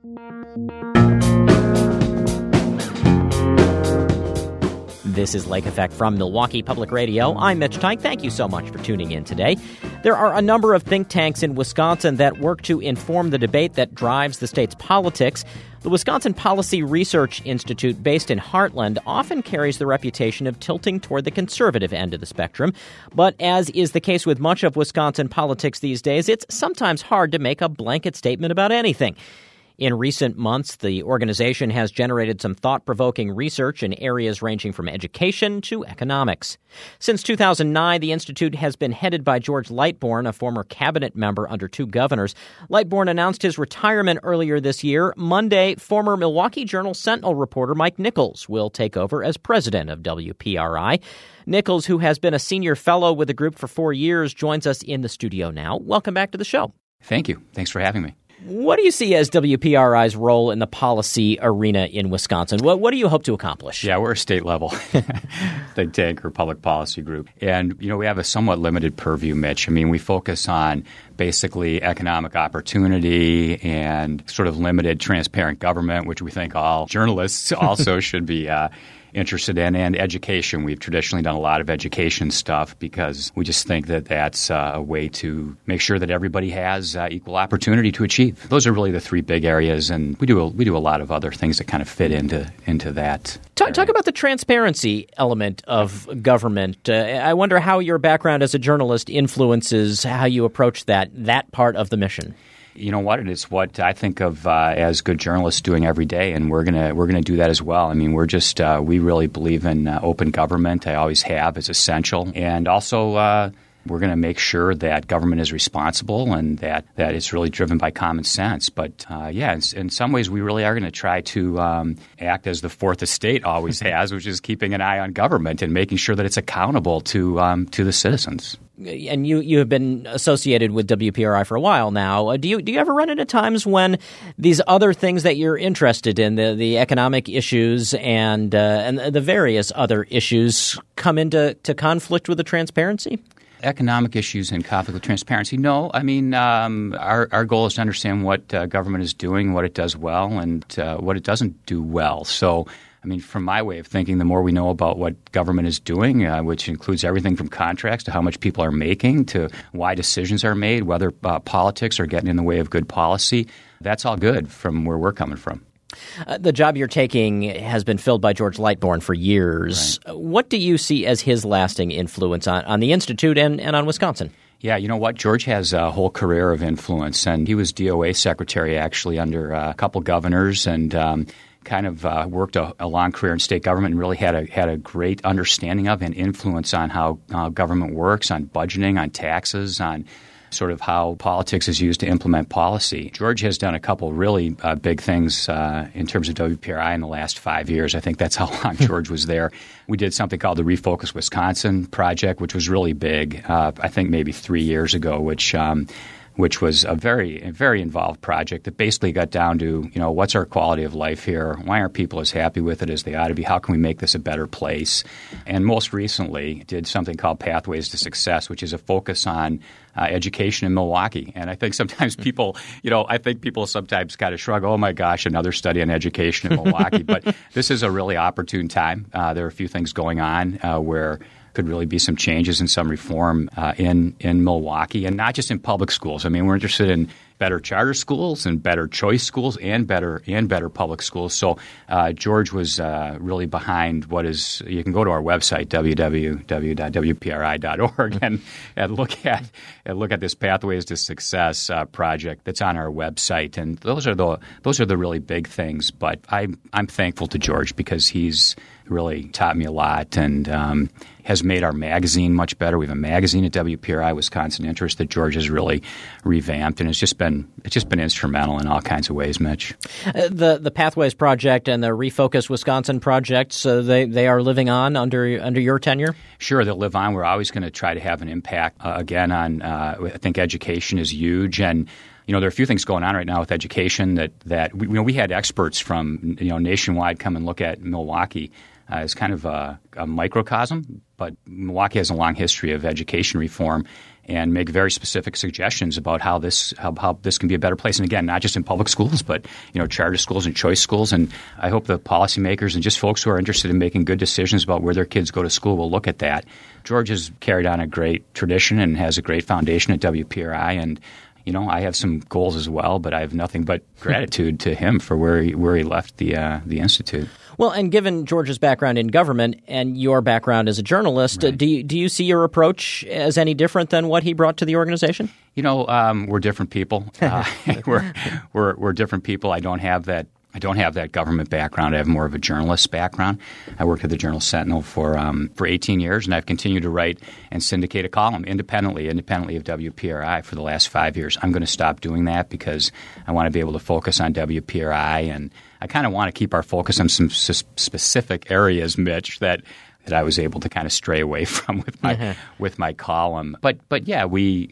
This is Lake Effect from Milwaukee Public Radio. I'm Mitch Teich. Thank you so much for tuning in today. There are a number of think tanks in Wisconsin that work to inform the debate that drives the state's politics. The Wisconsin Policy Research Institute, based in Heartland, often carries the reputation of tilting toward the conservative end of the spectrum. But as is the case with much of Wisconsin politics these days, it's sometimes hard to make a blanket statement about anything. In recent months, the organization has generated some thought-provoking research in areas ranging from education to economics. Since 2009, the Institute has been headed by George Lightbourn, a former cabinet member under two governors. Lightbourn announced his retirement earlier this year. Monday, former Milwaukee Journal-Sentinel reporter Mike Nichols will take over as president of WPRI. Nichols, who has been a senior fellow with the group for 4 years, joins us in the studio now. Welcome back to the show. Thank you. Thanks for having me. What do you see as WPRI's role in the policy arena in Wisconsin? What do you hope to accomplish? Yeah, we're a state-level think tank or public policy group. And, we have a somewhat limited purview, Mitch. We focus on basically economic opportunity and sort of limited transparent government, which we think all journalists also should be interested in, and education. We've traditionally done a lot of education stuff because we just think that that's a way to make sure that everybody has equal opportunity to achieve. Those are really the three big areas, and we do a lot of other things that kind of fit into that. Talk about the transparency element of government. I wonder how your background as a journalist influences how you approach that part of the mission. You know what? It's what I think of as good journalists doing every day, and we're gonna do that as well. We really believe in open government. I always have. It's essential, and also we're going to make sure that government is responsible and that it's really driven by common sense. But in some ways, we really are going to try to act as the Fourth Estate always has, which is keeping an eye on government and making sure that it's accountable to the citizens. And you have been associated with WPRI for a while now. Do you ever run into times when these other things that you're interested in, the economic issues and the various other issues, come into conflict with the transparency? Economic issues and conflict with transparency? No. Our goal is to understand what government is doing, what it does well, and what it doesn't do well. So, from my way of thinking, the more we know about what government is doing, which includes everything from contracts to how much people are making to why decisions are made, whether politics are getting in the way of good policy, that's all good from where we're coming from. The job you're taking has been filled by George Lightbourn for years. Right. What do you see as his lasting influence on the Institute and on Wisconsin? Yeah, you know what? George has a whole career of influence, and he was DOA secretary actually under a couple governors and worked a long career in state government and really had a great understanding of and influence on how government works, on budgeting, on taxes, on sort of how politics is used to implement policy. George has done a couple really big things in terms of WPRI in the last 5 years. I think that's how long George was there. We did something called the Refocus Wisconsin project, which was really big, I think maybe 3 years ago, which was a very involved project that basically got down to, what's our quality of life here? Why aren't people as happy with it as they ought to be? How can we make this a better place? And most recently did something called Pathways to Success, which is a focus on education in Milwaukee. And I think sometimes people sometimes kind of shrug, oh my gosh, another study on education in Milwaukee. But this is a really opportune time. There are a few things going on where could really be some changes and some reform in Milwaukee, and not just in public schools. We're interested in better charter schools and better choice schools and better public schools. So George was really behind what is. You can go to our website www.wpri.org and look at this Pathways to Success project that's on our website. And those are the really big things. But I'm thankful to George because he's really taught me a lot and has made our magazine much better. We have a magazine at WPRI, Wisconsin Interest, that George has really revamped, and it's just been instrumental in all kinds of ways, Mitch. The Pathways Project and the Refocus Wisconsin projects, they are living on under your tenure? Sure, they'll live on. We're always going to try to have an impact, again, on I think education is huge, and there are a few things going on right now with education that we had experts from nationwide come and look at Milwaukee is kind of a microcosm, but Milwaukee has a long history of education reform and make very specific suggestions about how this can be a better place. And again, not just in public schools, but charter schools and choice schools. And I hope the policymakers and just folks who are interested in making good decisions about where their kids go to school will look at that. George has carried on a great tradition and has a great foundation at WPRI, and I have some goals as well, but I have nothing but gratitude to him for where he left the institute. Well, and given George's background in government and your background as a journalist, right, do you see your approach as any different than what he brought to the organization? We're different people. We're different people. I don't have that government background. I have more of a journalist background. I worked at the Journal-Sentinel for 18 years, and I've continued to write and syndicate a column independently of WPRI for the last 5 years. I'm going to stop doing that because I want to be able to focus on WPRI, and I kind of want to keep our focus on some specific areas, Mitch, that I was able to kind of stray away from with my column. But yeah,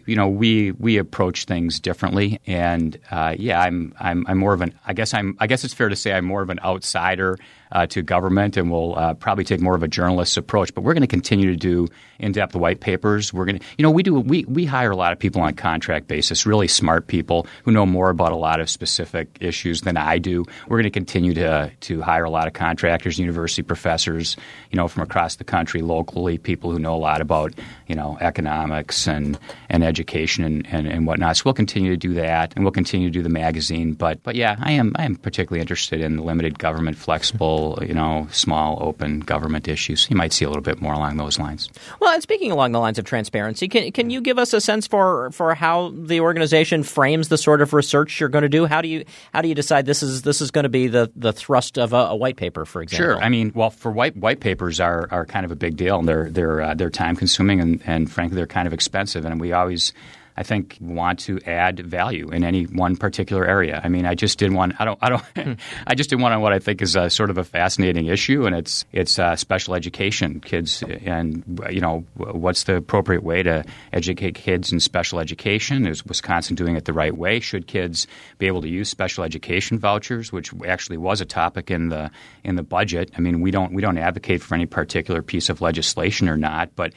we approach things differently, and I'm more of an I guess it's fair to say I'm more of an outsider to government, and will probably take more of a journalist's approach. But we're going to continue to do in-depth white papers. We're going to we hire a lot of people on a contract basis, really smart people who know more about a lot of specific issues than I do. We're going to continue to hire a lot of contractors, university professors, from across the country, locally, people who know a lot about economics and education and whatnot. So we'll continue to do that, and we'll continue to do the magazine. But yeah, I am particularly interested in limited government, flexible, small, open government issues. You might see a little bit more along those lines. Well, and speaking along the lines of transparency, can you give us a sense for how the organization frames the sort of research you're going to do? How do you decide this is going to be the thrust of a white paper, for example? Sure. I mean, well, for white papers are kind of a big deal, and they're time consuming, and frankly they're kind of expensive, and we always, I think, want to add value in any one particular area. I mean, I just did one. I just did one on what I think is a sort of a fascinating issue, and it's special education kids, and what's the appropriate way to educate kids in special education? Is Wisconsin doing it the right way? Should kids be able to use special education vouchers, which actually was a topic in the budget? I mean, we don't advocate for any particular piece of legislation or not, but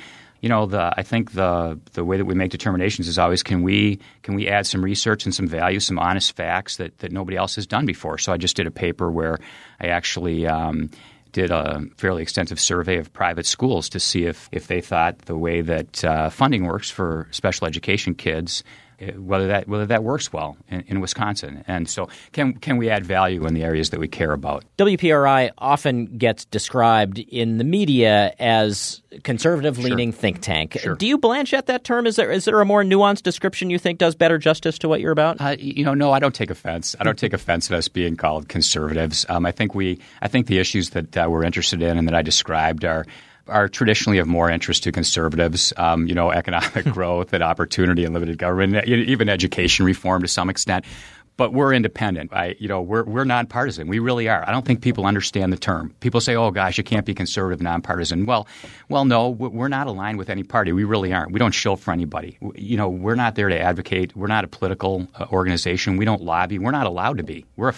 I think the way that we make determinations is always can we add some research and some value, some honest facts that nobody else has done before. So I just did a paper where I actually did a fairly extensive survey of private schools to see if they thought the way that funding works for special education kids, whether that works well in Wisconsin. And so can we add value in the areas that we care about? WPRI often gets described in the media as conservative-leaning think tank. Sure. Do you blanch at that term? Is there a more nuanced description you think does better justice to what you're about? No, I don't take offense. I don't take offense at us being called conservatives. I think the issues that we're interested in and that I described are traditionally of more interest to conservatives, economic growth and opportunity and limited government, even education reform to some extent. But we're independent. We're nonpartisan. We really are. I don't think people understand the term. People say, "Oh gosh, you can't be conservative, nonpartisan." Well, no, we're not aligned with any party. We really aren't. We don't shill for anybody. We're not there to advocate. We're not a political organization. We don't lobby. We're not allowed to be. We're a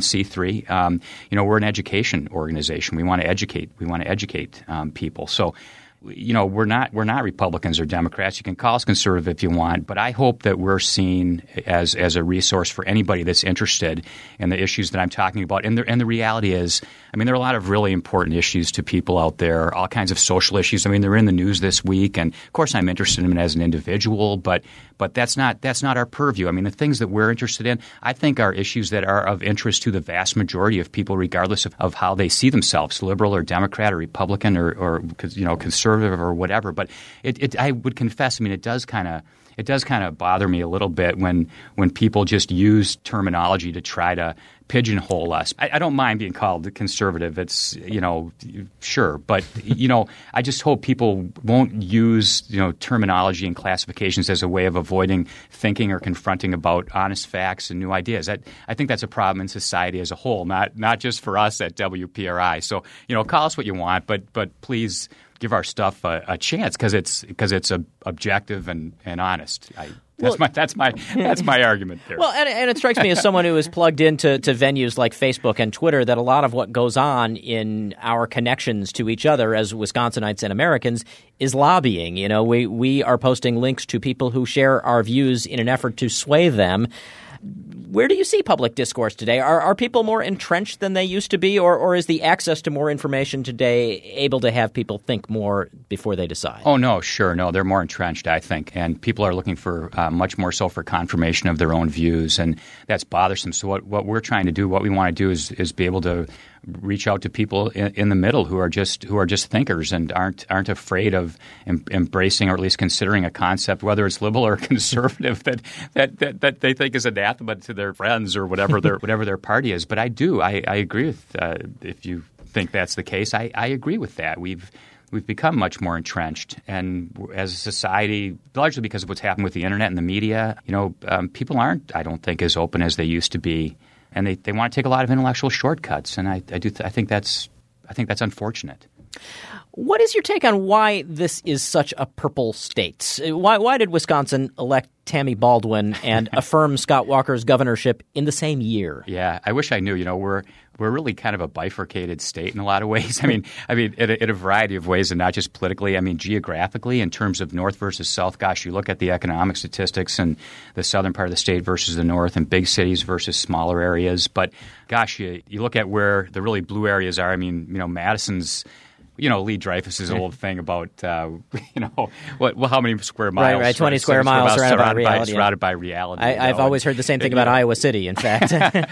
501c3. We're an education organization. We want to educate. We want to educate people. So. We're not Republicans or Democrats. You can call us conservative if you want, but I hope that we're seen as a resource for anybody that's interested in the issues that I'm talking about. And the reality is, there are a lot of really important issues to people out there, all kinds of social issues. They're in the news this week, and of course I'm interested in them as an individual, but that's not our purview. The things that we're interested in, I think, are issues that are of interest to the vast majority of people, regardless of how they see themselves, liberal or Democrat or Republican or conservative or whatever. But I would confess, it does kind of bother me a little bit when people just use terminology to try to pigeonhole us. I don't mind being called conservative. It's, sure. But, I just hope people won't use, terminology and classifications as a way of avoiding thinking or confronting about honest facts and new ideas. I think that's a problem in society as a whole, not just for us at WPRI. So, call us what you want, but please give our stuff a chance because it's objective and honest. That's my argument there. Well, and it strikes me as someone who is plugged into venues like Facebook and Twitter that a lot of what goes on in our connections to each other as Wisconsinites and Americans is lobbying. You know, we are posting links to people who share our views in an effort to sway them. Where do you see public discourse today? Are people more entrenched than they used to be, or is the access to more information today able to have people think more before they decide? Oh, no, sure. No, they're more entrenched, I think. And people are looking for much more so for confirmation of their own views, and that's bothersome. So what we're trying to do, what we want to do is be able to reach out to people in the middle who are just thinkers and aren't afraid of embracing or at least considering a concept, whether it's liberal or conservative, that they think is anathema to their friends or whatever their party is. But I agree with if you think that's the case. I agree with that. We've become much more entrenched, and as a society, largely because of what's happened with the internet and the media, people aren't, I don't think, as open as they used to be. And they want to take a lot of intellectual shortcuts, and I think that's unfortunate. What is your take on why this is such a purple state? Why did Wisconsin elect Tammy Baldwin and affirm Scott Walker's governorship in the same year? Yeah, I wish I knew. We're really kind of a bifurcated state in a lot of ways. I mean, in a variety of ways, and not just politically. I mean, geographically, in terms of north versus south. Gosh, you look at the economic statistics and the southern part of the state versus the north, and big cities versus smaller areas. But gosh, you look at where the really blue areas are. I mean, Madison's. Lee Dreyfus's old thing about, how many square miles? Right, 20 square miles surrounded by reality. I've always heard the same thing about Iowa City, in fact.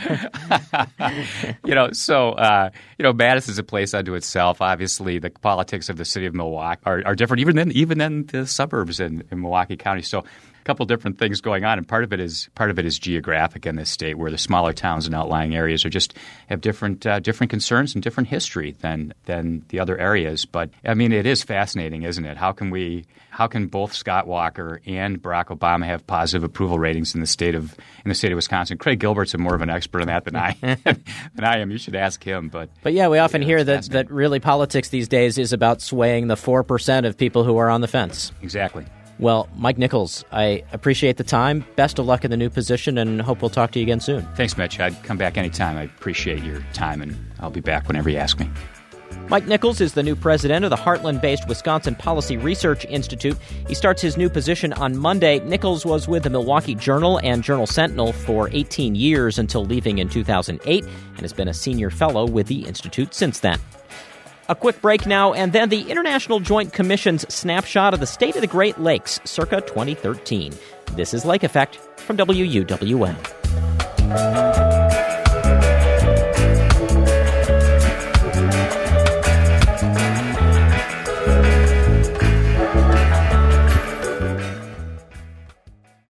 Madison's a place unto itself. Obviously, the politics of the city of Milwaukee are different, even than the suburbs in Milwaukee County. So a couple different things going on, and part of it is geographic in this state, where the smaller towns and outlying areas have different concerns and different history than the other areas. But I mean, it is fascinating, isn't it? How can both Scott Walker and Barack Obama have positive approval ratings in the state of Wisconsin? Craig Gilbert's more of an expert in that than I am. You should ask him. But yeah, we often hear that really politics these days is about swaying the 4% of people who are on the fence. Exactly. Well, Mike Nichols, I appreciate the time. Best of luck in the new position, and hope we'll talk to you again soon. Thanks, Mitch. I'd come back anytime. I appreciate your time, and I'll be back whenever you ask me. Mike Nichols is the new president of the Heartland-based Wisconsin Policy Research Institute. He starts his new position on Monday. Nichols was with the Milwaukee Journal and Journal-Sentinel for 18 years until leaving in 2008, and has been a senior fellow with the institute since then. A quick break now, and then the International Joint Commission's snapshot of the state of the Great Lakes circa 2013. This is Lake Effect from WUWN.